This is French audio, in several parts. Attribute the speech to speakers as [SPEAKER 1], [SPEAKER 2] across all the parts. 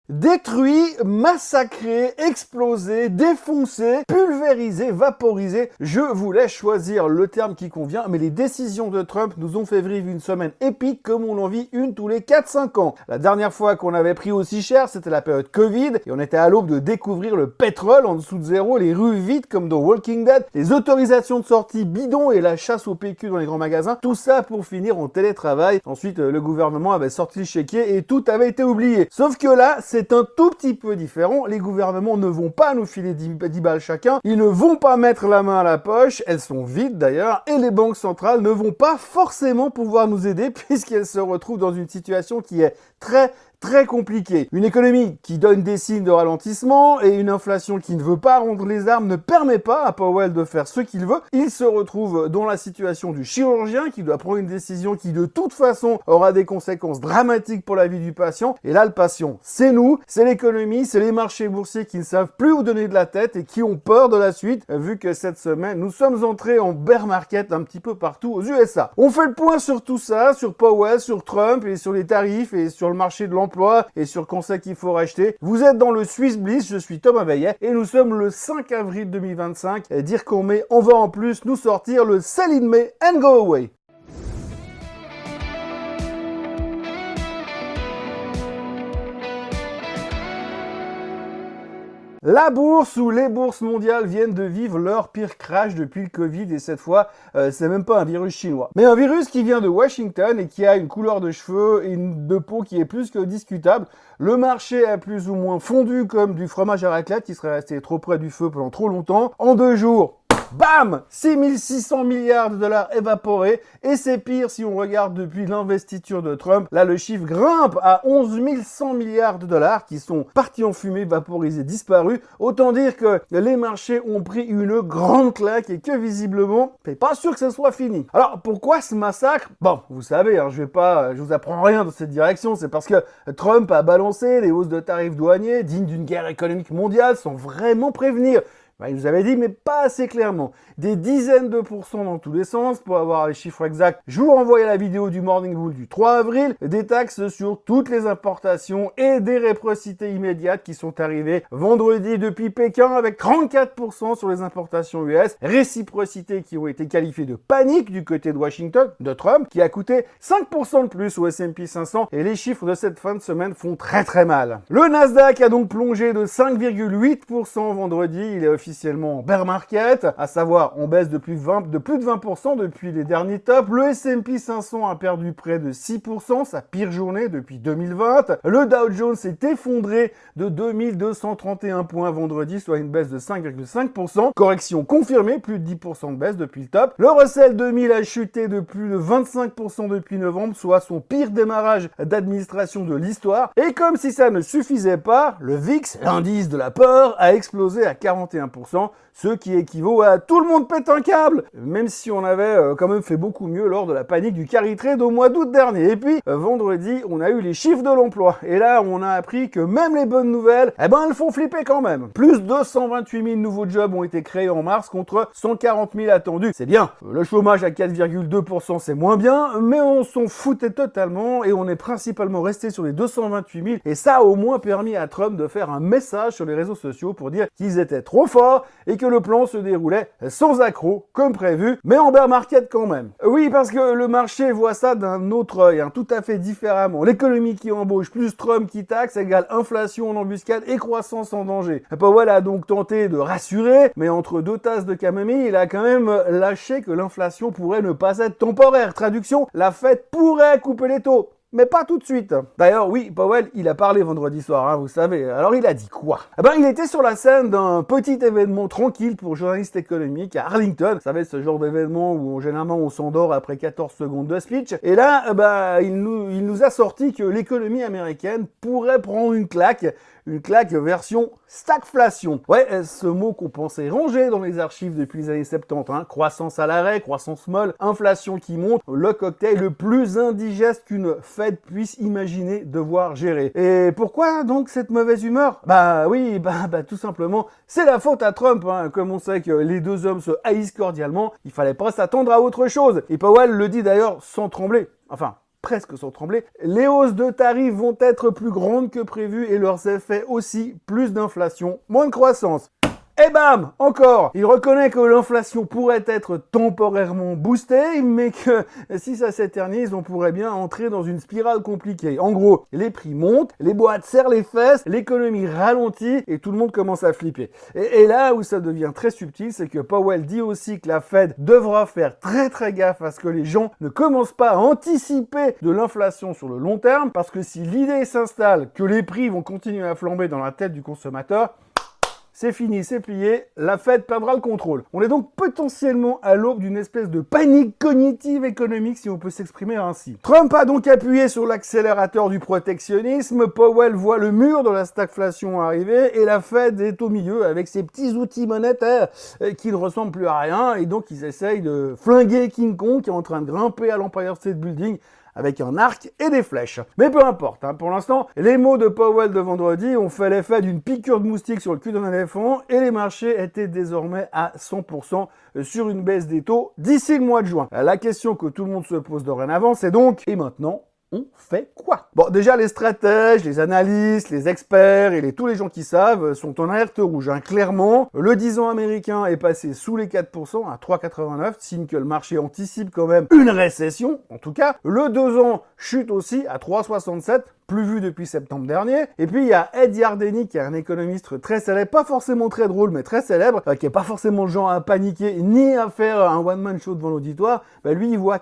[SPEAKER 1] Détruit, massacré, explosé, défoncé, pulvérisé, vaporisé. Je vous laisse choisir le terme qui convient, mais les décisions de Trump nous ont fait vivre une semaine épique comme on en vit une tous les 4-5 ans. La dernière fois qu'on avait pris aussi cher, c'était la période Covid, et on était à l'aube de découvrir le pétrole en dessous de zéro, les rues vides comme dans Walking Dead, les autorisations de sortie bidons et la chasse au PQ dans les grands magasins, tout ça pour finir en télétravail. Ensuite, le gouvernement avait sorti le chéquier et tout avait été oublié. Sauf que là, c'est un tout petit peu différent. Les gouvernements ne vont pas nous filer 10 balles chacun. Ils ne vont pas mettre la main à la poche. Elles sont vides d'ailleurs. Et les banques centrales ne vont pas forcément pouvoir nous aider puisqu'elles se retrouvent dans une situation qui est très compliqué. Une économie qui donne des signes de ralentissement et une inflation qui ne veut pas rendre les armes ne permet pas à Powell de faire ce qu'il veut. Il se retrouve dans la situation du chirurgien qui doit prendre une décision qui de toute façon aura des conséquences dramatiques pour la vie du patient. Et là, le patient, c'est nous, c'est l'économie, c'est les marchés boursiers qui ne savent plus où donner de la tête et qui ont peur de la suite, vu que cette semaine, nous sommes entrés en bear market un petit peu partout aux USA. On fait le point sur tout ça, sur Powell, sur Trump et sur les tarifs et sur le marché de l'emploi et sur quand c'est qu'il faut racheter. Vous êtes dans le Swiss Bliss, je suis Thomas Veillet et nous sommes le 5 avril 2025. Et dire qu'on met, on va en plus nous sortir le Sell in May and Go Away. La bourse ou les bourses mondiales viennent de vivre leur pire crash depuis le Covid et cette fois, c'est même pas un virus chinois. Mais un virus qui vient de Washington et qui a une couleur de cheveux et une de peau qui est plus que discutable. Le marché a plus ou moins fondu comme du fromage à raclette qui serait resté trop près du feu pendant trop longtemps. En 2 jours, bam, 6600 milliards de dollars évaporés. Et c'est pire si on regarde depuis l'investiture de Trump. Là, le chiffre grimpe à 11 100 milliards de dollars qui sont partis en fumée, vaporisés, disparus. Autant dire que les marchés ont pris une grande claque et que visiblement, c'est pas sûr que ce soit fini. Alors, pourquoi ce massacre? Bon, vous savez, je vous apprends rien dans cette direction. C'est parce que Trump a balancé les hausses de tarifs douaniers dignes d'une guerre économique mondiale sans vraiment prévenir. Il nous avait dit, mais pas assez clairement. Des dizaines de pourcents dans tous les sens. Pour avoir les chiffres exacts, je vous renvoie à la vidéo du Morning Bull du 3 avril. Des taxes sur toutes les importations et des réciprocités immédiates qui sont arrivées vendredi depuis Pékin avec 34% sur les importations US. Réciprocités qui ont été qualifiées de panique du côté de Washington, de Trump, qui a coûté 5% de plus au S&P 500. Et les chiffres de cette fin de semaine font très mal. Le Nasdaq a donc plongé de 5,8% vendredi. Il est officiellement en bear market, à savoir en baisse de plus de 20% depuis les derniers tops. Le S&P 500 a perdu près de 6%, sa pire journée depuis 2020. Le Dow Jones s'est effondré de 2231 points vendredi, soit une baisse de 5,5%. Correction confirmée, plus de 10% de baisse depuis le top. Le Russell 2000 a chuté de plus de 25% depuis novembre, soit son pire démarrage d'administration de l'histoire. Et comme si ça ne suffisait pas, le VIX, l'indice de la peur, a explosé à 41%. Ce qui équivaut à tout le monde pète un câble, même si on avait quand même fait beaucoup mieux lors de la panique du carry trade au mois d'août dernier. Et puis, vendredi, on a eu les chiffres de l'emploi. Et là, on a appris que même les bonnes nouvelles, elles font flipper quand même. Plus de 128 000 nouveaux jobs ont été créés en mars contre 140 000 attendus. C'est bien. Le chômage à 4,2%, c'est moins bien, mais on s'en foutait totalement et on est principalement resté sur les 228 000. Et ça a au moins permis à Trump de faire un message sur les réseaux sociaux pour dire qu'ils étaient trop forts et que le plan se déroulait sans accroc, comme prévu, mais en bear market quand même. Oui, parce que le marché voit ça d'un autre œil, tout à fait différemment. L'économie qui embauche plus Trump qui taxe égale inflation en embuscade et croissance en danger. Powell a donc tenté de rassurer, mais entre 2 tasses de camomille, il a quand même lâché que l'inflation pourrait ne pas être temporaire. Traduction, la Fed pourrait couper les taux. Mais pas tout de suite. D'ailleurs, oui, Powell, il a parlé vendredi soir, vous savez. Alors, il a dit quoi? Il était sur la scène d'un petit événement tranquille pour journalistes économiques à Arlington. Vous savez, ce genre d'événement où généralement on s'endort après 14 secondes de speech. Et là, il nous a sorti que l'économie américaine pourrait prendre une claque version stagflation. Ouais, ce mot qu'on pensait rangé dans les archives depuis les années 70. Croissance à l'arrêt, croissance molle, inflation qui monte, le cocktail le plus indigeste qu'une Fed puisse imaginer devoir gérer. Et pourquoi donc cette mauvaise humeur? Tout simplement, c'est la faute à Trump. Comme on sait que les deux hommes se haïssent cordialement, il fallait pas s'attendre à autre chose. Et Powell le dit d'ailleurs sans trembler. Enfin, presque sans trembler, les hausses de tarifs vont être plus grandes que prévu et leurs effets aussi, plus d'inflation, moins de croissance. Et bam, encore. Il reconnaît que l'inflation pourrait être temporairement boostée, mais que si ça s'éternise, on pourrait bien entrer dans une spirale compliquée. En gros, les prix montent, les boîtes serrent les fesses, l'économie ralentit et tout le monde commence à flipper. Et là où ça devient très subtil, c'est que Powell dit aussi que la Fed devra faire très gaffe à ce que les gens ne commencent pas à anticiper de l'inflation sur le long terme, parce que si l'idée s'installe que les prix vont continuer à flamber dans la tête du consommateur, c'est fini, c'est plié, la Fed perdra le contrôle. On est donc potentiellement à l'aube d'une espèce de panique cognitive économique, si on peut s'exprimer ainsi. Trump a donc appuyé sur l'accélérateur du protectionnisme, Powell voit le mur de la stagflation arriver, et la Fed est au milieu avec ses petits outils monétaires qui ne ressemblent plus à rien, et donc ils essayent de flinguer King Kong qui est en train de grimper à l'Empire State Building avec un arc et des flèches. Mais peu importe, pour l'instant, les mots de Powell de vendredi ont fait l'effet d'une piqûre de moustique sur le cul d'un éléphant et les marchés étaient désormais à 100% sur une baisse des taux d'ici le mois de juin. La question que tout le monde se pose dorénavant, c'est donc, et maintenant, on fait quoi? Bon, déjà, les stratèges, les analystes, les experts et tous les gens qui savent sont en alerte rouge. Clairement, le 10 ans américain est passé sous les 4% à 3,89, signe que le marché anticipe quand même une récession, en tout cas. Le 2 ans chute aussi à 3,67, plus vu depuis septembre dernier. Et puis, il y a Ed Yardeni, qui est un économiste très célèbre, pas forcément très drôle, mais très célèbre, qui est pas forcément le genre à paniquer, ni à faire un one-man show devant l'auditoire. Lui, il voit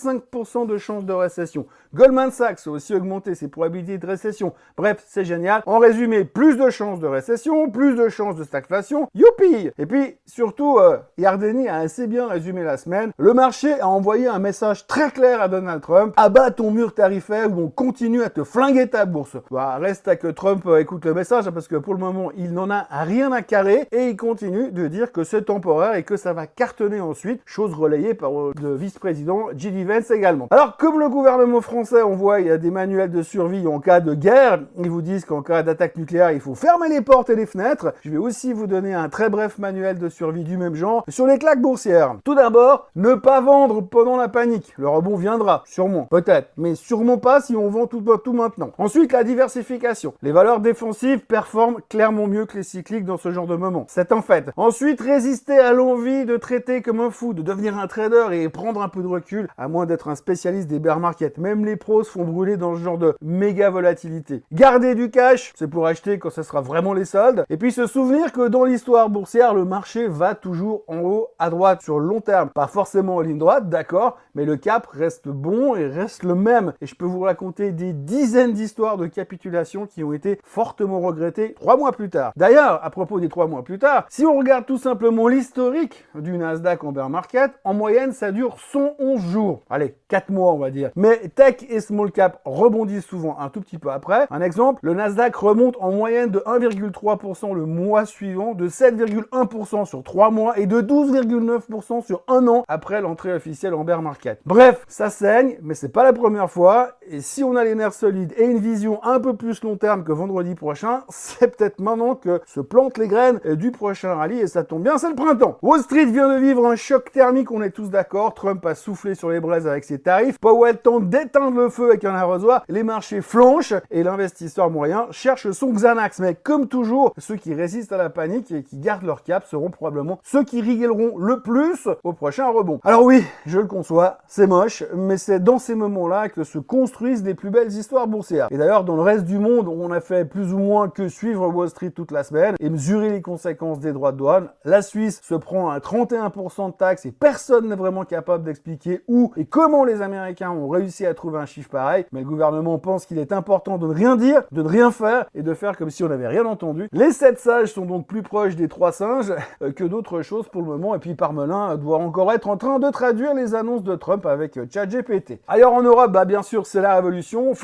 [SPEAKER 1] 45% de chances de récession. Goldman Sachs a aussi augmenté ses probabilités de récession. Bref, c'est génial. En résumé, plus de chances de récession, plus de chances de stagflation. Youpi! Et puis, surtout, Yardeni a assez bien résumé la semaine. Le marché a envoyé un message très clair à Donald Trump. Abat ton mur tarifaire ou on continue à te flinguer ta bourse. Reste à que Trump écoute le message parce que pour le moment, il n'en a rien à carrer et il continue de dire que c'est temporaire et que ça va cartonner ensuite. Chose relayée par le vice-président J.D. Vance également. Alors, comme le gouvernement français, on voit, il y a des manuels de survie en cas de guerre. Ils vous disent qu'en cas d'attaque nucléaire, il faut fermer les portes et les fenêtres. Je vais aussi vous donner un très bref manuel de survie du même genre sur les claques boursières. Tout d'abord, ne pas vendre pendant la panique. Le rebond viendra, sûrement, peut-être, mais sûrement pas si on vend tout maintenant. Ensuite, la diversification. Les valeurs défensives performent clairement mieux que les cycliques dans ce genre de moment. C'est un fait. Ensuite, résister à l'envie de traiter comme un fou, de devenir un trader et prendre un peu de recul, à moins d'être un spécialiste des bear markets. Même les pros se font brûler dans ce genre de méga volatilité. Garder du cash, c'est pour acheter quand ce sera vraiment les soldes. Et puis se souvenir que dans l'histoire boursière, le marché va toujours en haut à droite sur le long terme. Pas forcément en ligne droite, d'accord, mais le cap reste bon et reste le même. Et je peux vous raconter des dizaines d'histoires de capitulation qui ont été fortement regrettées 3 mois plus tard. D'ailleurs, à propos des 3 mois plus tard, si on regarde tout simplement l'historique du Nasdaq en bear market, en moyenne, ça dure 111 jours. Allez, 4 mois, on va dire. Mais tech et small cap rebondissent souvent un tout petit peu après. Un exemple, le Nasdaq remonte en moyenne de 1,3% le mois suivant, de 7,1% sur 3 mois et de 12,9% sur 1 an après l'entrée officielle en bear market. Bref, ça saigne, mais c'est pas la première fois. Et si on a les nerfs solides et une vision un peu plus long terme que vendredi prochain, c'est peut-être maintenant que se plantent les graines du prochain rallye et ça tombe bien, c'est le printemps. Wall Street vient de vivre un choc thermique, on est tous d'accord. Trump a soufflé sur les braises avec ses tarifs. Powell tente d'éteindre le feu avec un arrosoir. Les marchés flanchent et l'investisseur moyen cherche son Xanax. Mais comme toujours, ceux qui résistent à la panique et qui gardent leur cap seront probablement ceux qui rigoleront le plus au prochain rebond. Alors oui, je le conçois, c'est moche, mais c'est dans ces moments-là que se construisent les plus belles histoires boursières. Et d'ailleurs, dans le reste du monde, on a fait plus ou moins que suivre Wall Street toute la semaine et mesurer les conséquences des droits de douane. La Suisse se prend un 31% de taxes et personne n'est vraiment capable d'expliquer où et comment les Américains ont réussi à trouver un chiffre pareil. Mais le gouvernement pense qu'il est important de ne rien dire, de ne rien faire et de faire comme si on n'avait rien entendu. Les 7 sages sont donc plus proches des 3 singes que d'autres choses pour le moment. Et puis Parmelin doit encore être en train de traduire les annonces de Trump avec ChatGPT. Ailleurs en Europe, bien sûr, c'est la révolution. Von der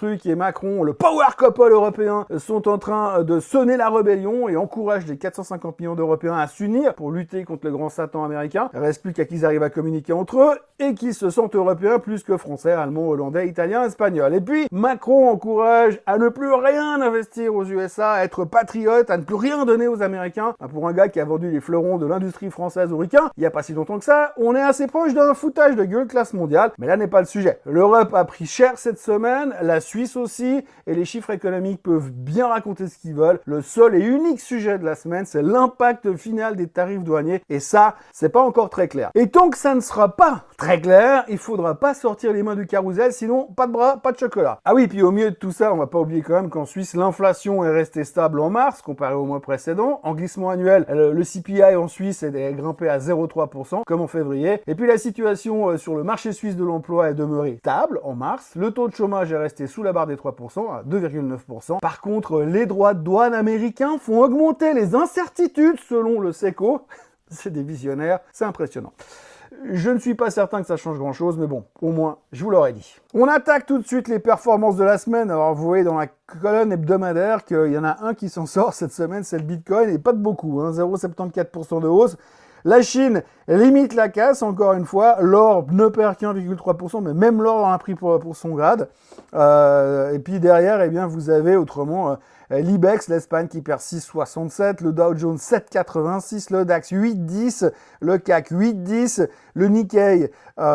[SPEAKER 1] truc et Macron, le power couple européen, sont en train de sonner la rébellion et encouragent les 450 millions d'Européens à s'unir pour lutter contre le grand Satan américain. Il reste plus qu'à qu'ils arrivent à communiquer entre eux et qu'ils se sentent européens plus que français, allemands, hollandais, italiens, espagnols. Et puis, Macron encourage à ne plus rien investir aux USA, à être patriote, à ne plus rien donner aux Américains. Pour un gars qui a vendu les fleurons de l'industrie française aux ricains, il n'y a pas si longtemps que ça, on est assez proche d'un foutage de gueule classe mondiale. Mais là n'est pas le sujet. L'Europe a pris cher cette semaine, la Suisse aussi, et les chiffres économiques peuvent bien raconter ce qu'ils veulent. Le seul et unique sujet de la semaine, c'est l'impact final des tarifs douaniers. Et ça, c'est pas encore très clair. Et tant que ça ne sera pas très clair, il faudra pas sortir les mains du carrousel, sinon pas de bras, pas de chocolat. Ah oui, puis au milieu de tout ça, on va pas oublier quand même qu'en Suisse, l'inflation est restée stable en mars, comparé au mois précédent. En glissement annuel, le CPI en Suisse est grimpé à 0,3%, comme en février. Et puis la situation sur le marché suisse de l'emploi est demeurée stable en mars. Le taux de chômage est resté sous la barre des 3%, à 2,9%. Par contre, les droits de douane américains font augmenter les incertitudes selon le SECO. C'est des visionnaires, c'est impressionnant. Je ne suis pas certain que ça change grand-chose, mais bon, au moins, je vous l'aurais dit. On attaque tout de suite les performances de la semaine. Alors, vous voyez dans la colonne hebdomadaire qu'il y en a un qui s'en sort cette semaine, c'est le Bitcoin, et pas de beaucoup, 0,74% de hausse. La Chine limite la casse, encore une fois. L'or ne perd qu'1,3%, mais même l'or a un prix pour son grade. Et puis derrière, eh bien, vous avez autrement l'Ibex, l'Espagne qui perd 6,67, le Dow Jones 7,86, le DAX 8,10, le CAC 8,10, le Nikkei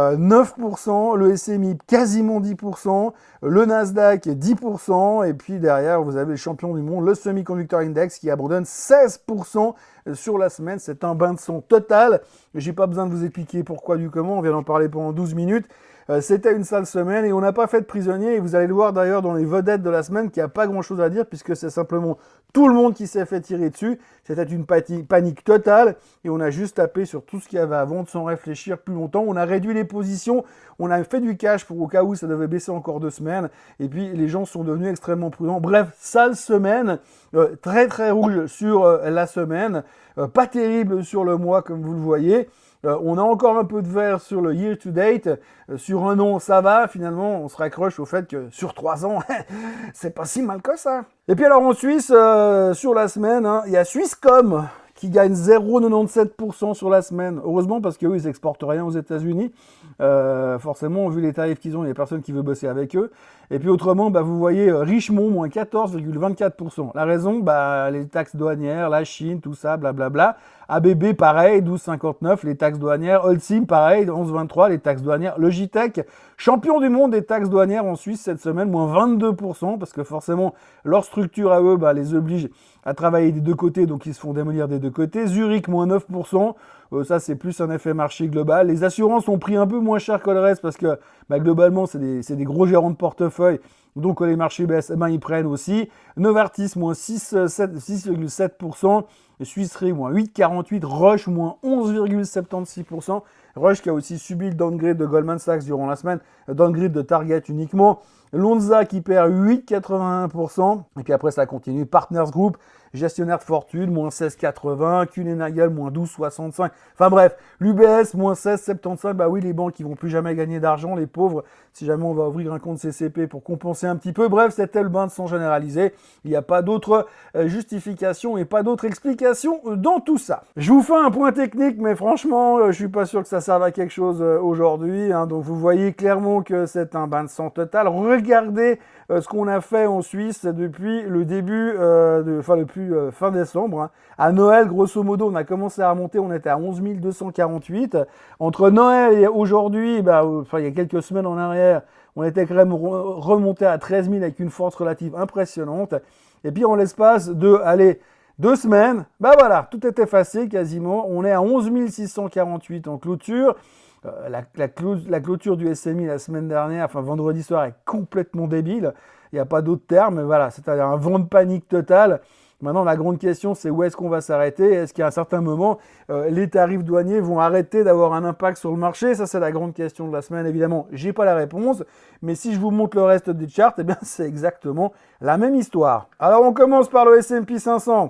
[SPEAKER 1] 9%, le SMI quasiment 10%, le Nasdaq 10%, et puis derrière, vous avez le champion du monde, le Semiconductor Index qui abandonne 16% sur la semaine. C'est un bain de sang total. J'ai pas besoin de vous expliquer pourquoi du comment, on vient d'en parler pendant 12 minutes. C'était une sale semaine et on n'a pas fait de prisonnier, et vous allez le voir d'ailleurs dans les vedettes de la semaine qu'il n'y a pas grand chose à dire puisque c'est simplement tout le monde qui s'est fait tirer dessus. C'était une panique totale et on a juste tapé sur tout ce qu'il y avait à vendre sans réfléchir plus longtemps. On a réduit les positions, on a fait du cash pour au cas où ça devait baisser encore 2 semaines et puis les gens sont devenus extrêmement prudents. Bref, sale semaine, très très rouge sur la semaine, pas terrible sur le mois comme vous le voyez. On a encore un peu de vert sur le year to date. Sur un an, ça va. Finalement, on se raccroche au fait que sur 3 ans, c'est pas si mal que ça. Et puis alors en Suisse, sur la semaine, il y a Swisscom qui gagne 0,97% sur la semaine. Heureusement, parce qu'eux, ils n'exportent rien aux États-Unis. Forcément, vu les tarifs qu'ils ont, il n'y a personne qui veut bosser avec eux. Et puis autrement, vous voyez Richemont, moins 14,24%. La raison, les taxes douanières, la Chine, tout ça, blablabla. ABB, pareil, 12,59, les taxes douanières. Holcim, pareil, 11,23, les taxes douanières. Logitech, champion du monde des taxes douanières en Suisse cette semaine, moins 22%, parce que forcément, leur structure à eux, les oblige à travailler des deux côtés, donc ils se font démolir des deux côtés. Zurich, moins 9%. Ça, c'est plus un effet marché global. Les assurances ont pris un peu moins cher que le reste parce que globalement, c'est des gros gérants de portefeuille. Donc, les marchés baissent, ils prennent aussi. Novartis, moins 6,7%. Suisse Re, moins 8,48%. Roche, moins 11,76%. Roche qui a aussi subi le downgrade de Goldman Sachs durant la semaine. Downgrade de Target uniquement. Lonza qui perd 8,81%. Et puis après, ça continue. Partners Group, gestionnaire de fortune, moins 16,80. Kuehne+Nagel, moins 12,65. Enfin bref, l'UBS, moins 16,75. Oui, les banques qui vont plus jamais gagner d'argent, les pauvres. Si jamais on va ouvrir un compte CCP pour compenser un petit peu. Bref, c'était le bain de sang généralisé. Il n'y a pas d'autre justification et pas d'autre explication dans tout ça. Je vous fais un point technique, mais franchement, je suis pas sûr que ça serve à quelque chose aujourd'hui. Donc vous voyez clairement que c'est un bain de sang total. Regardez ce qu'on a fait en Suisse depuis le début, depuis fin décembre. À Noël, grosso modo, on a commencé à remonter, on était à 11 248. Entre Noël et aujourd'hui, il y a quelques semaines en arrière, on était quand même remonté à 13 000 avec une force relative impressionnante. Et puis en l'espace de, 2 semaines, tout est effacé quasiment. On est à 11 648 en clôture. La clôture du SMI la semaine dernière, vendredi soir, est complètement débile. Il n'y a pas d'autre terme, mais c'est-à-dire un vent de panique total. Maintenant, la grande question, c'est où est-ce qu'on va s'arrêter? Est-ce qu'à un certain moment, les tarifs douaniers vont arrêter d'avoir un impact sur le marché? Ça, c'est la grande question de la semaine, évidemment. J'ai pas la réponse, mais si je vous montre le reste des charts, c'est exactement la même histoire. Alors, on commence par le S&P 500.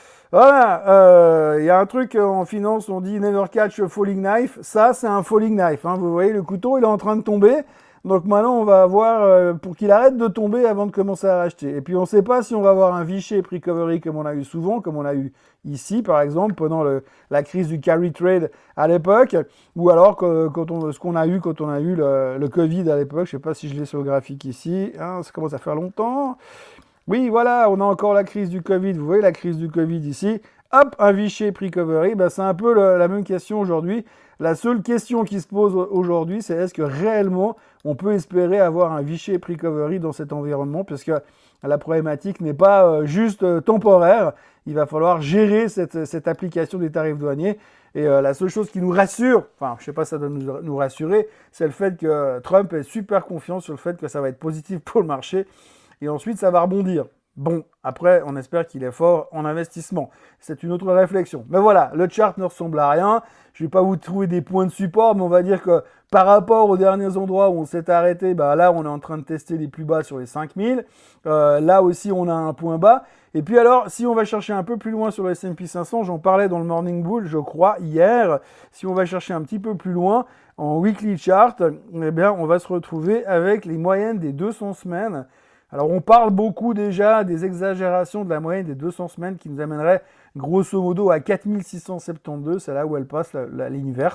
[SPEAKER 1] Voilà, y a un truc en finance, on dit « never catch a falling knife ». Ça, c'est un falling knife. Vous voyez, le couteau, il est en train de tomber. Donc maintenant, on va avoir, pour qu'il arrête de tomber avant de commencer à racheter. Et puis on ne sait pas si on va avoir un V-shape recovery comme on a eu souvent, comme on a eu ici par exemple, pendant la crise du carry trade à l'époque, ou alors ce qu'on a eu quand on a eu le Covid à l'époque. Je ne sais pas si je l'ai sur le graphique ici, hein, ça commence à faire longtemps. Oui, voilà, on a encore la crise du Covid. Vous voyez la crise du Covid ici. Hop, un V-shape recovery. Ben, c'est un peu la même question aujourd'hui. La seule question qui se pose aujourd'hui, c'est est-ce que réellement on peut espérer avoir un V-shape recovery dans cet environnement, puisque la problématique n'est pas juste temporaire. Il va falloir gérer cette application des tarifs douaniers. Et la seule chose qui nous rassure, enfin, je ne sais pas si ça doit nous rassurer, c'est le fait que Trump est super confiant sur le fait que ça va être positif pour le marché. Et ensuite, ça va rebondir. Bon, après, on espère qu'il est fort en investissement. C'est une autre réflexion. Mais voilà, le chart ne ressemble à rien. Je ne vais pas vous trouver des points de support, mais on va dire que par rapport aux derniers endroits où on s'est arrêté, bah là, on est en train de tester les plus bas sur les 5000. Là aussi, on a un point bas. Et puis alors, si on va chercher un peu plus loin sur le S&P 500, j'en parlais dans le Morning Bull, je crois, hier. Si on va chercher un petit peu plus loin, en weekly chart, eh bien, on va se retrouver avec les moyennes des 200 semaines. Alors, on parle beaucoup déjà des exagérations de la moyenne des 200 semaines qui nous amènerait grosso modo à 4672. C'est là où elle passe la ligne verte.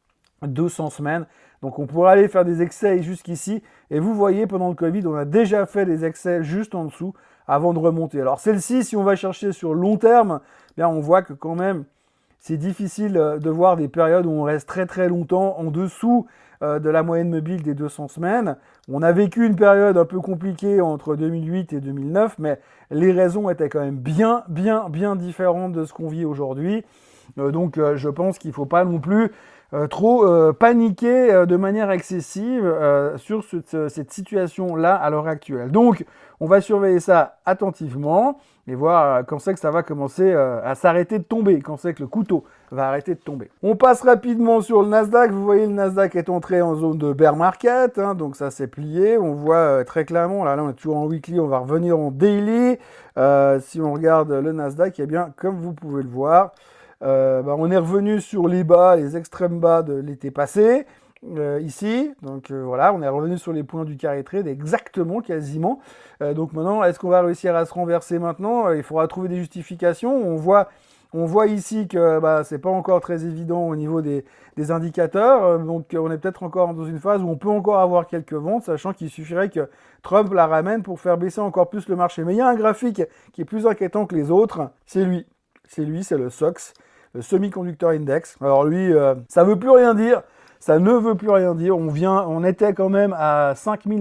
[SPEAKER 1] 200 semaines. Donc, on pourrait aller faire des excès jusqu'ici. Et vous voyez, pendant le Covid, on a déjà fait des excès juste en dessous avant de remonter. Alors, celle-ci, si on va chercher sur long terme, bien, on voit que quand même, c'est difficile de voir des périodes où on reste très très longtemps en dessous de la moyenne mobile des 200 semaines. On a vécu une période un peu compliquée entre 2008 et 2009, mais les raisons étaient quand même bien différentes de ce qu'on vit aujourd'hui. Donc je pense qu'il ne faut pas non plus trop paniquer de manière excessive sur cette situation-là à l'heure actuelle. Donc on va surveiller ça attentivement et voir quand c'est que ça va commencer à s'arrêter de tomber, quand c'est que le couteau va arrêter de tomber. On passe rapidement sur le Nasdaq. Vous voyez, le Nasdaq est entré en zone de bear market, hein, donc ça s'est plié. On voit très clairement, là on est toujours en weekly, on va revenir en daily. Si on regarde le Nasdaq, eh bien, comme vous pouvez le voir, on est revenu sur les bas, les extrêmes bas de l'été passé. Ici, donc voilà, on est revenu sur les points du carry trade exactement, quasiment. Donc maintenant, est-ce qu'on va réussir à se renverser maintenant? Il faudra trouver des justifications. On voit ici que c'est pas encore très évident au niveau des indicateurs. Donc on est peut-être encore dans une phase où on peut encore avoir quelques ventes, sachant qu'il suffirait que Trump la ramène pour faire baisser encore plus le marché. Mais il y a un graphique qui est plus inquiétant que les autres, c'est lui. C'est le SOX, le Semiconductor Index. Alors lui, ça veut plus rien dire. Ça ne veut plus rien dire. On était quand même à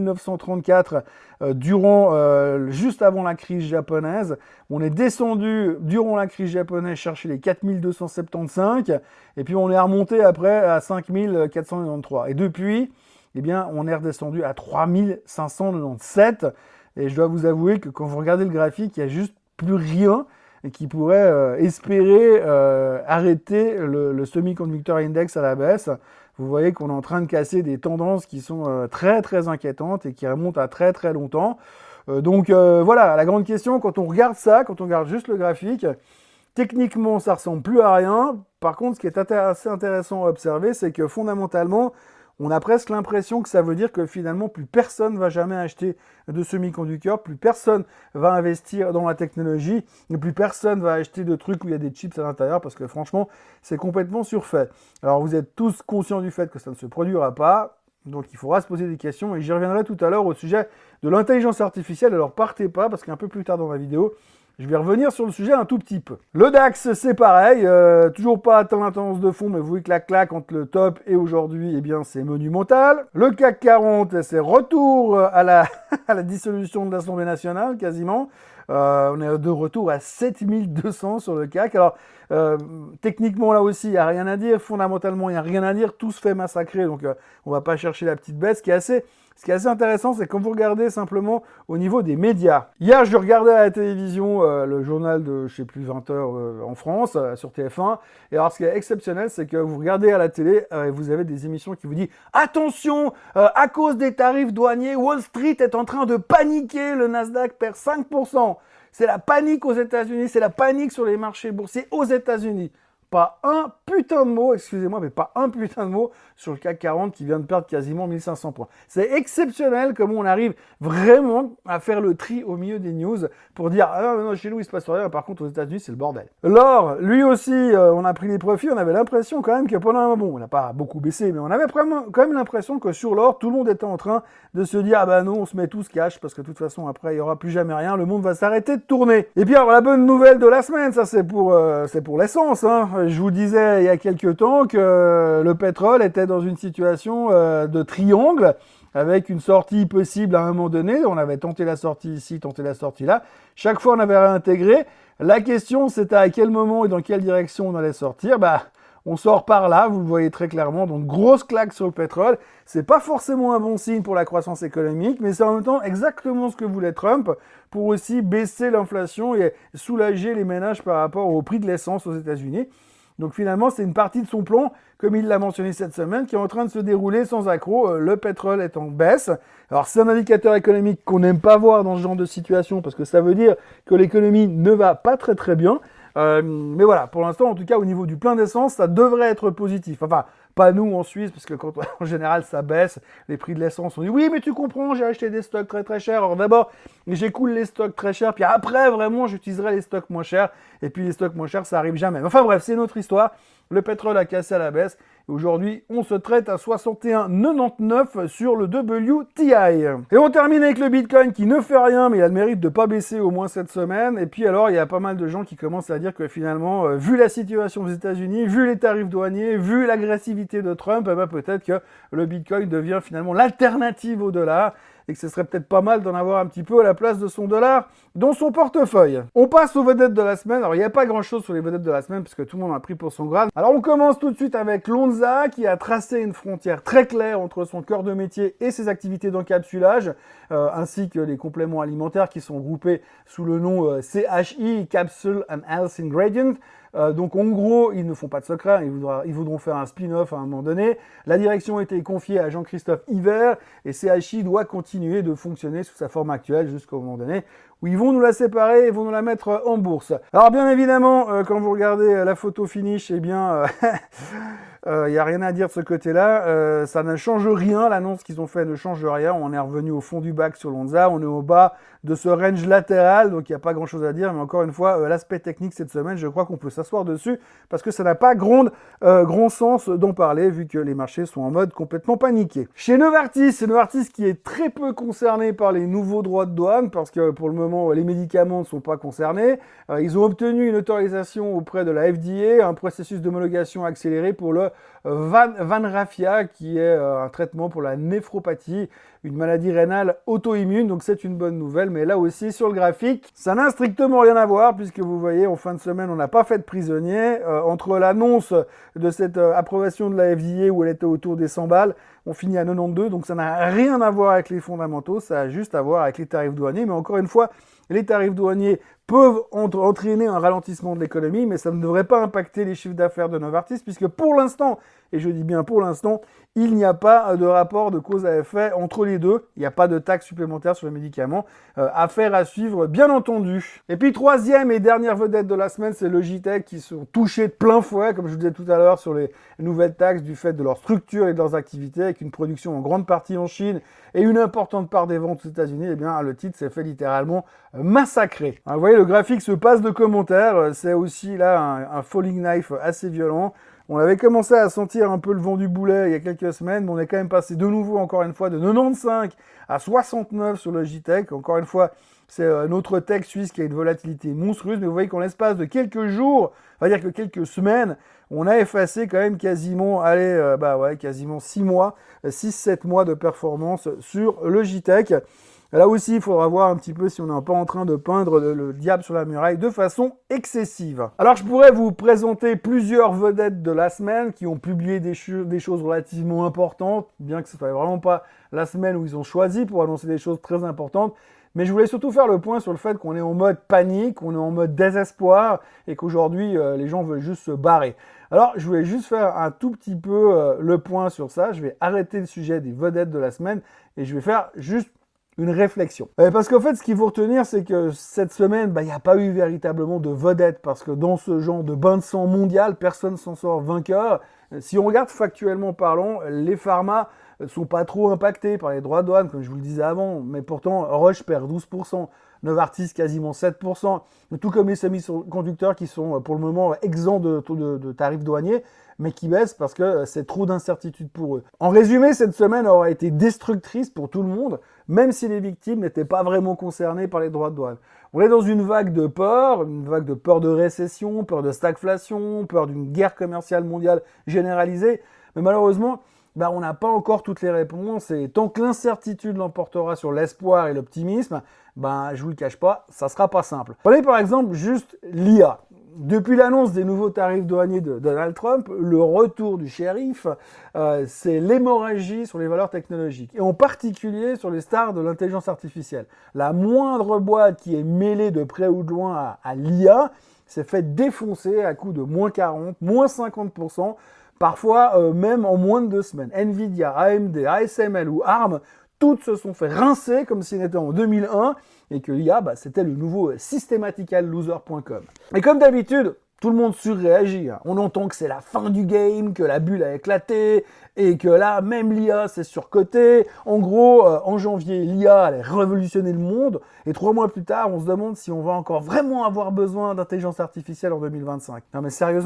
[SPEAKER 1] 5934 juste avant la crise japonaise. On est descendu durant la crise japonaise chercher les 4275 et puis on est remonté après à 5493. Et depuis, eh bien, on est redescendu à 3597. Et je dois vous avouer que quand vous regardez le graphique, il n'y a juste plus rien et qui pourrait espérer arrêter le Semiconductor Index à la baisse. Vous voyez qu'on est en train de casser des tendances qui sont très très inquiétantes et qui remontent à très très longtemps. Donc voilà, la grande question, quand on regarde ça, quand on regarde juste le graphique, techniquement ça ressemble plus à rien. Par contre, ce qui est assez intéressant à observer, c'est que fondamentalement, on a presque l'impression que ça veut dire que finalement, plus personne ne va jamais acheter de semi-conducteurs, plus personne va investir dans la technologie, et plus personne va acheter de trucs où il y a des chips à l'intérieur, parce que franchement, c'est complètement surfait. Alors, vous êtes tous conscients du fait que ça ne se produira pas, donc il faudra se poser des questions, et j'y reviendrai tout à l'heure au sujet de l'intelligence artificielle. Alors, partez pas, parce qu'un peu plus tard dans la vidéo, je vais revenir sur le sujet un tout petit peu. Le DAX, c'est pareil, toujours pas atteint la tendance de fond, mais vous voyez que la claque entre le top et aujourd'hui, eh bien, c'est monumental. Le CAC 40, c'est retour à la, à la dissolution de l'Assemblée nationale, quasiment. On est de retour à 7200 sur le CAC. Alors, techniquement, là aussi, il n'y a rien à dire. Fondamentalement, il n'y a rien à dire. Tout se fait massacrer, donc on va pas chercher la petite bête. Ce qui est assez intéressant, c'est quand vous regardez simplement au niveau des médias. Hier, je regardais à la télévision le journal de, je sais plus, 20h en France, sur TF1. Et alors, ce qui est exceptionnel, c'est que vous regardez à la télé et vous avez des émissions qui vous disent « Attention, à cause des tarifs douaniers, Wall Street est en train de paniquer, le Nasdaq perd 5%. C'est la panique aux États-Unis, c'est la panique sur les marchés boursiers aux États-Unis. » Pas un putain de mot, excusez-moi, mais pas un putain de mot sur le CAC 40 qui vient de perdre quasiment 1500 points. C'est exceptionnel comment on arrive vraiment à faire le tri au milieu des news pour dire « Ah non, chez nous, il se passe rien, par contre, aux États-Unis, c'est le bordel. » L'or, lui aussi, on a pris les profits, on avait l'impression quand même que pendant un moment, on n'a pas beaucoup baissé, mais on avait quand même l'impression que sur l'or, tout le monde était en train de se dire « Ah bah non, on se met tous cash, parce que de toute façon, après, il n'y aura plus jamais rien, le monde va s'arrêter de tourner. » Et puis alors, la bonne nouvelle de la semaine, ça c'est pour l'essence, hein. Je vous disais il y a quelques temps que le pétrole était dans une situation de triangle, avec une sortie possible à un moment donné. On avait tenté la sortie ici, tenté la sortie là. Chaque fois, on avait réintégré. La question, c'était à quel moment et dans quelle direction on allait sortir. On sort par là, vous le voyez très clairement. Donc, grosse claque sur le pétrole. C'est pas forcément un bon signe pour la croissance économique, mais c'est en même temps exactement ce que voulait Trump pour aussi baisser l'inflation et soulager les ménages par rapport au prix de l'essence aux États-Unis. Donc finalement, c'est une partie de son plan, comme il l'a mentionné cette semaine, qui est en train de se dérouler sans accroc. Le pétrole est en baisse. Alors c'est un indicateur économique qu'on n'aime pas voir dans ce genre de situation, parce que ça veut dire que l'économie ne va pas très très bien. Mais voilà, pour l'instant, en tout cas, au niveau du plein d'essence, ça devrait être positif. Enfin, pas nous en Suisse, parce que quand en général ça baisse, les prix de l'essence, on dit oui, mais tu comprends, j'ai acheté des stocks très très chers. Alors d'abord, j'écoule les stocks très chers, puis après, vraiment, j'utiliserai les stocks moins chers. Et puis les stocks moins chers, ça arrive jamais. Enfin bref, c'est une autre histoire. Le pétrole a cassé à la baisse. Et aujourd'hui, on se traite à 61,99 sur le WTI. Et on termine avec le Bitcoin qui ne fait rien, mais il a le mérite de ne pas baisser au moins cette semaine. Et puis alors, il y a pas mal de gens qui commencent à dire que finalement, vu la situation aux États-Unis, vu les tarifs douaniers, vu l'agressivité de Trump, peut-être que le Bitcoin devient finalement l'alternative au dollar. Et que ce serait peut-être pas mal d'en avoir un petit peu à la place de son dollar dans son portefeuille. On passe aux vedettes de la semaine. Alors, il n'y a pas grand-chose sur les vedettes de la semaine, puisque tout le monde a pris pour son grade. Alors, on commence tout de suite avec Lonza, qui a tracé une frontière très claire entre son cœur de métier et ses activités d'encapsulage, ainsi que les compléments alimentaires qui sont groupés sous le nom CHI, Capsule and Health Ingredient. Donc en gros, ils ne font pas de secret, ils voudront faire un spin-off à un moment donné. La direction a été confiée à Jean-Christophe Hiver et CHI doit continuer de fonctionner sous sa forme actuelle jusqu'au moment donné où ils vont nous la séparer et vont nous la mettre en bourse. Alors bien évidemment, quand vous regardez la photo finish, eh bien, il n'y a rien à dire de ce côté-là. Ça ne change rien, l'annonce qu'ils ont fait ne change rien. On est revenu au fond du bac sur Lonza, on est au bas de ce range latéral, donc il n'y a pas grand-chose à dire. Mais encore une fois, l'aspect technique cette semaine, je crois qu'on peut s'asseoir dessus parce que ça n'a pas grand sens d'en parler vu que les marchés sont en mode complètement paniqué. Chez Novartis, c'est Novartis qui est très peu concerné par les nouveaux droits de douane parce que pour le moment, les médicaments ne sont pas concernés. Ils ont obtenu une autorisation auprès de la FDA, un processus d'homologation accéléré pour le Vanrafia, qui est un traitement pour la néphropathie, une maladie rénale auto-immune. Donc c'est une bonne nouvelle, mais là aussi sur le graphique, ça n'a strictement rien à voir puisque vous voyez, en fin de semaine, on n'a pas fait de prisonnier. Entre l'annonce de cette approbation de la FDA où elle était autour des 100 balles, on finit à 92, donc ça n'a rien à voir avec les fondamentaux, ça a juste à voir avec les tarifs douaniers. Mais encore une fois, les tarifs douaniers peuvent entraîner un ralentissement de l'économie, mais ça ne devrait pas impacter les chiffres d'affaires de Novartis, puisque pour l'instant, et je dis bien pour l'instant, il n'y a pas de rapport de cause à effet entre les deux. Il n'y a pas de taxe supplémentaire sur les médicaments. Affaire à suivre, bien entendu. Et puis, troisième et dernière vedette de la semaine, c'est Logitech qui sont touchés de plein fouet, comme je vous disais tout à l'heure, sur les nouvelles taxes du fait de leur structure et de leurs activités, avec une production en grande partie en Chine et une importante part des ventes aux États-Unis. Eh bien, le titre s'est fait littéralement massacrer. Vous voyez, le graphique se passe de commentaires. C'est aussi là un falling knife assez violent. On avait commencé à sentir un peu le vent du boulet il y a quelques semaines, mais on est quand même passé de nouveau, encore une fois, de 95 à 69 sur Logitech. Encore une fois, c'est notre tech suisse qui a une volatilité monstrueuse, mais vous voyez qu'en l'espace de quelques jours, on va dire que quelques semaines, on a effacé quand même quasiment, quasiment 6 mois, 6-7 mois de performance sur Logitech. Là aussi, il faudra voir un petit peu si on n'est pas en train de peindre le diable sur la muraille de façon excessive. Alors, je pourrais vous présenter plusieurs vedettes de la semaine qui ont publié des choses relativement importantes, bien que ce ne soit vraiment pas la semaine où ils ont choisi pour annoncer des choses très importantes. Mais je voulais surtout faire le point sur le fait qu'on est en mode panique, on est en mode désespoir et qu'aujourd'hui, les gens veulent juste se barrer. Alors, je voulais juste faire un tout petit peu le point sur ça. Je vais arrêter le sujet des vedettes de la semaine et je vais faire juste une réflexion. Parce qu'en fait, ce qu'il faut retenir, c'est que cette semaine, il n'y a pas eu véritablement de vedette, parce que dans ce genre de bain de sang mondial, personne s'en sort vainqueur. Si on regarde factuellement parlant, les pharma sont pas trop impactés par les droits de douane, comme je vous le disais avant, mais pourtant Roche perd 12%, Novartis quasiment 7%, tout comme les semi-conducteurs qui sont pour le moment exempts de tarifs douaniers, mais qui baissent parce que c'est trop d'incertitudes pour eux. En résumé, cette semaine aura été destructrice pour tout le monde, même si les victimes n'étaient pas vraiment concernées par les droits de douane. On est dans une vague de peur de récession, peur de stagflation, peur d'une guerre commerciale mondiale généralisée, mais malheureusement, on n'a pas encore toutes les réponses, et tant que l'incertitude l'emportera sur l'espoir et l'optimisme, je vous le cache pas, ça sera pas simple. Prenez par exemple juste l'IA. Depuis l'annonce des nouveaux tarifs douaniers de Donald Trump, le retour du shérif, c'est l'hémorragie sur les valeurs technologiques, et en particulier sur les stars de l'intelligence artificielle. La moindre boîte qui est mêlée de près ou de loin à l'IA s'est fait défoncer à coups de moins 40, moins 50%, parfois même en moins de 2 semaines. Nvidia, AMD, ASML ou ARM, toutes se sont fait rincer comme si on était en 2001 et que l'IA, c'était le nouveau systematicalloser.com. Et comme d'habitude, tout le monde surréagit. On entend que c'est la fin du game, que la bulle a éclaté, et que là, même l'IA, c'est surcoté. En gros, en janvier, l'IA allait révolutionner le monde, et 3 mois plus tard, on se demande si on va encore vraiment avoir besoin d'intelligence artificielle en 2025. Non mais sérieusement ?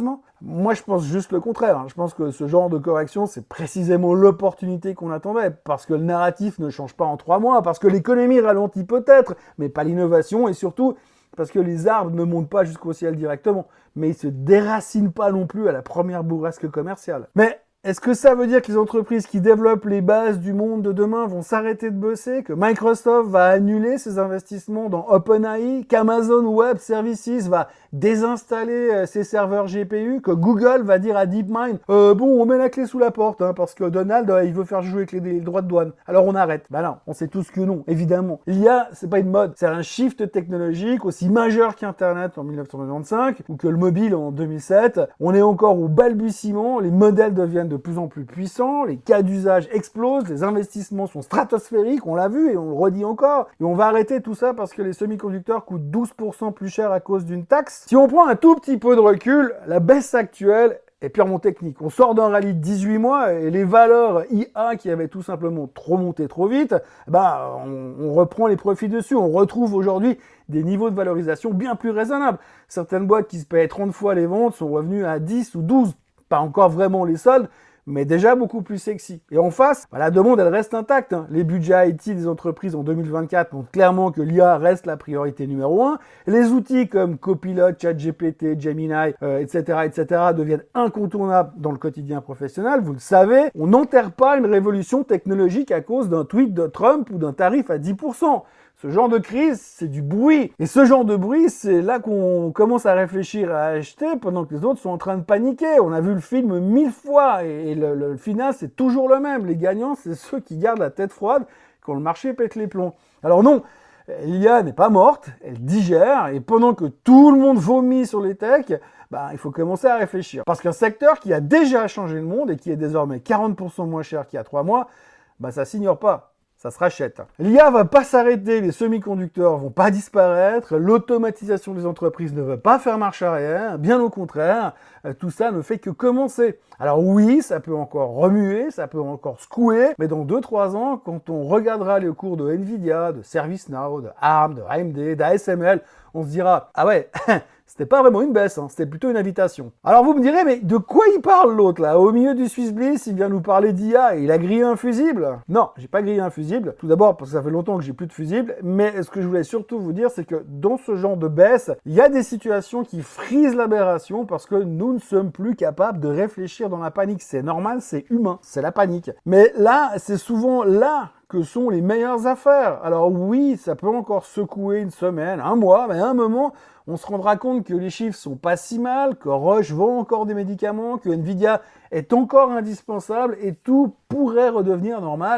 [SPEAKER 1] Moi, je pense juste le contraire. Je pense que ce genre de correction, c'est précisément l'opportunité qu'on attendait, parce que le narratif ne change pas en 3 mois, parce que l'économie ralentit peut-être, mais pas l'innovation, et surtout parce que les arbres ne montent pas jusqu'au ciel directement, mais ils se déracinent pas non plus à la première bourrasque commerciale. Mais est-ce que ça veut dire que les entreprises qui développent les bases du monde de demain vont s'arrêter de bosser, que Microsoft va annuler ses investissements dans OpenAI, qu'Amazon Web Services va désinstaller ses serveurs GPU, que Google va dire à DeepMind on met la clé sous la porte, parce que Donald il veut faire jouer avec les droits de douane, alors on arrête. Non, on sait tous que non, évidemment. L'IA, c'est pas une mode, c'est un shift technologique aussi majeur qu'Internet en 1995 ou que le mobile en 2007. On est encore au balbutiement, les modèles deviennent de plus en plus puissants, les cas d'usage explosent, les investissements sont stratosphériques, on l'a vu et on le redit encore. Et on va arrêter tout ça parce que les semi-conducteurs coûtent 12% plus cher à cause d'une taxe. Si on prend un tout petit peu de recul, la baisse actuelle est purement technique. On sort d'un rallye de 18 mois et les valeurs IA qui avaient tout simplement trop monté trop vite, on reprend les profits dessus. On retrouve aujourd'hui des niveaux de valorisation bien plus raisonnables. Certaines boîtes qui se payaient 30 fois les ventes sont revenues à 10 ou 12. Pas encore vraiment les soldes, mais déjà beaucoup plus sexy. Et en face, la demande, elle reste intacte. Les budgets IT des entreprises en 2024 montrent clairement que l'IA reste la priorité numéro 1. Les outils comme Copilot, ChatGPT, Gemini, etc., deviennent incontournables dans le quotidien professionnel. Vous le savez, on n'enterre pas une révolution technologique à cause d'un tweet de Trump ou d'un tarif à 10%. Ce genre de crise, c'est du bruit. Et ce genre de bruit, c'est là qu'on commence à réfléchir à acheter pendant que les autres sont en train de paniquer. On a vu le film 1000 fois et le final, c'est toujours le même. Les gagnants, c'est ceux qui gardent la tête froide quand le marché pète les plombs. Alors non, l'IA n'est pas morte, elle digère, et pendant que tout le monde vomit sur les techs, il faut commencer à réfléchir. Parce qu'un secteur qui a déjà changé le monde et qui est désormais 40% moins cher qu'il y a 3 mois, ça s'ignore pas. Ça se rachète. L'IA va pas s'arrêter, les semi-conducteurs vont pas disparaître, l'automatisation des entreprises ne va pas faire marche arrière, bien au contraire, tout ça ne fait que commencer. Alors oui, ça peut encore remuer, ça peut encore secouer, mais dans 2-3 ans, quand on regardera les cours de Nvidia, de ServiceNow, de ARM, de AMD, d'ASML, on se dira « Ah ouais, c'était pas vraiment une baisse, c'était plutôt une invitation. » Alors vous me direz, mais de quoi il parle l'autre là? Au milieu du Swiss Bliss, il vient nous parler d'IA et il a grillé un fusible? Non, j'ai pas grillé un fusible. Tout d'abord parce que ça fait longtemps que j'ai plus de fusible, mais ce que je voulais surtout vous dire, c'est que dans ce genre de baisse, il y a des situations qui frisent l'aberration parce que nous ne sommes plus capables de réfléchir dans la panique. C'est normal, c'est humain, c'est la panique. Mais là, c'est souvent là que sont les meilleures affaires. Alors oui, ça peut encore secouer une semaine, un mois, mais à un moment, on se rendra compte que les chiffres sont pas si mal, que Roche vend encore des médicaments, que Nvidia est encore indispensable et tout pourrait redevenir normal.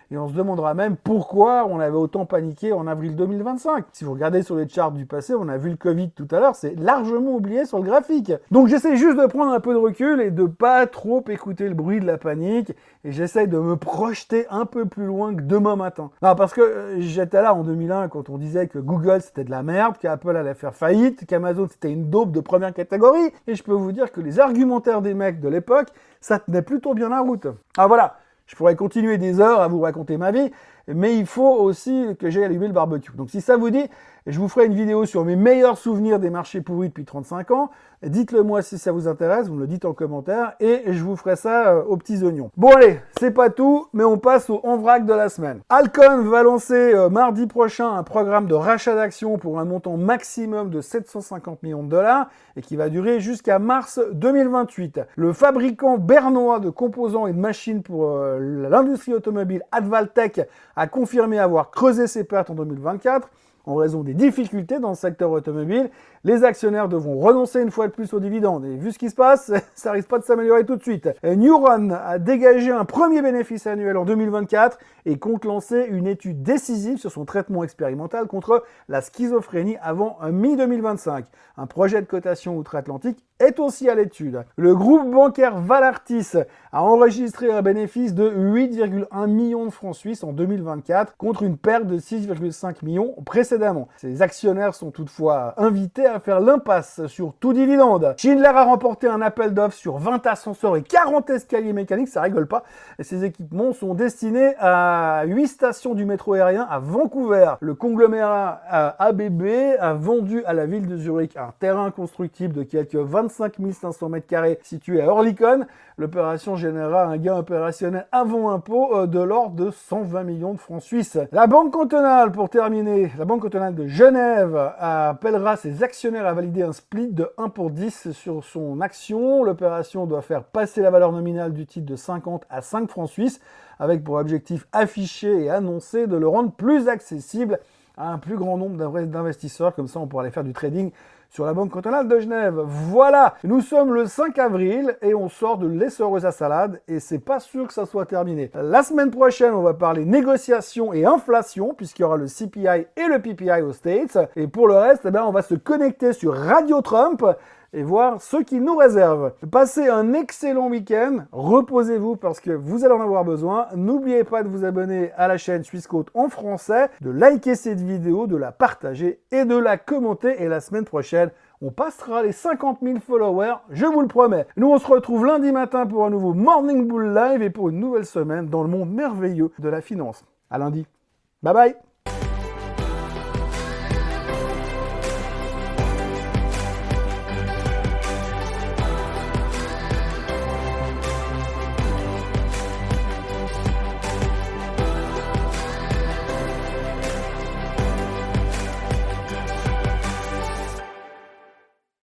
[SPEAKER 1] et on se demandera même pourquoi on avait autant paniqué en avril 2025. Si vous regardez sur les charts du passé, on a vu le Covid tout à l'heure, c'est largement oublié sur le graphique. Donc j'essaie juste de prendre un peu de recul et de pas trop écouter le bruit de la panique, et j'essaie de me projeter un peu plus loin que demain matin. Non, parce que j'étais là en 2001 quand on disait que Google c'était de la merde, qu'Apple allait faire faillite, qu'Amazon c'était une daube de première catégorie, et je peux vous dire que les argumentaires des mecs de l'époque, ça tenait plutôt bien la route. Ah voilà, je pourrais continuer des heures à vous raconter ma vie, mais il faut aussi que j'aille allumer le barbecue. Donc si ça vous dit, je vous ferai une vidéo sur mes meilleurs souvenirs des marchés pourris depuis 35 ans. Dites-le moi si ça vous intéresse, vous me le dites en commentaire, et je vous ferai ça aux petits oignons. Bon allez, c'est pas tout, mais on passe au en vrac de la semaine. Alcon va lancer mardi prochain un programme de rachat d'actions pour un montant maximum de 750 millions de dollars, et qui va durer jusqu'à mars 2028. Le fabricant bernois de composants et de machines pour l'industrie automobile Advaltech a confirmé avoir creusé ses pertes en 2024. En raison des difficultés dans le secteur automobile, les actionnaires devront renoncer une fois de plus aux dividendes. Et vu ce qui se passe, ça risque pas de s'améliorer tout de suite. Neuron a dégagé un premier bénéfice annuel en 2024 et compte lancer une étude décisive sur son traitement expérimental contre la schizophrénie avant mi-2025. Un projet de cotation outre-Atlantique est aussi à l'étude. Le groupe bancaire Valartis a enregistré un bénéfice de 8,1 millions de francs suisses en 2024 contre une perte de 6,5 millions précédemment. Ses actionnaires sont toutefois invités à faire l'impasse sur tout dividende. Schindler a remporté un appel d'offres sur 20 ascenseurs et 40 escaliers mécaniques, ça rigole pas. Et ces équipements sont destinés à 8 stations du métro aérien à Vancouver. Le conglomérat ABB a vendu à la ville de Zurich un terrain constructible de quelques 25 500 m² situé à Oerlikon. L'opération générera un gain opérationnel avant impôt de l'ordre de 120 millions de francs suisses. La Banque cantonale, pour terminer, la Banque cantonale de Genève appellera ses actionnaires à valider un split de 1 pour 10 sur son action. L'opération doit faire passer la valeur nominale du titre de 50 à 5 francs suisses, avec pour objectif affiché et annoncé de le rendre plus accessible à un plus grand nombre d'investisseurs. Comme ça, on pourra aller faire du trading sur la Banque cantonale de Genève. Voilà, nous sommes le 5 avril et on sort de l'essoreuse à salade et c'est pas sûr que ça soit terminé. La semaine prochaine, on va parler négociations et inflation puisqu'il y aura le CPI et le PPI aux States. Et pour le reste, eh bien, on va se connecter sur Radio Trump et voir ce qu'il nous réserve. Passez un excellent week-end, reposez-vous parce que vous allez en avoir besoin. N'oubliez pas de vous abonner à la chaîne Swissquote en français, de liker cette vidéo, de la partager et de la commenter. Et la semaine prochaine, on passera les 50 000 followers, je vous le promets. Nous, on se retrouve lundi matin pour un nouveau Morning Bull Live et pour une nouvelle semaine dans le monde merveilleux de la finance. À lundi. Bye bye.